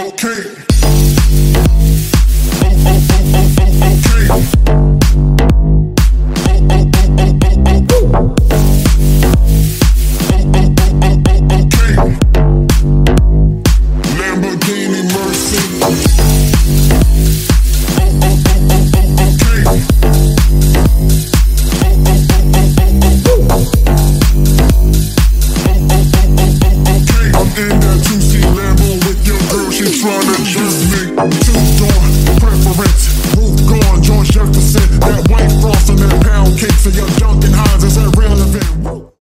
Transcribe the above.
In that 2C Lambo with your girl, she tryna jump.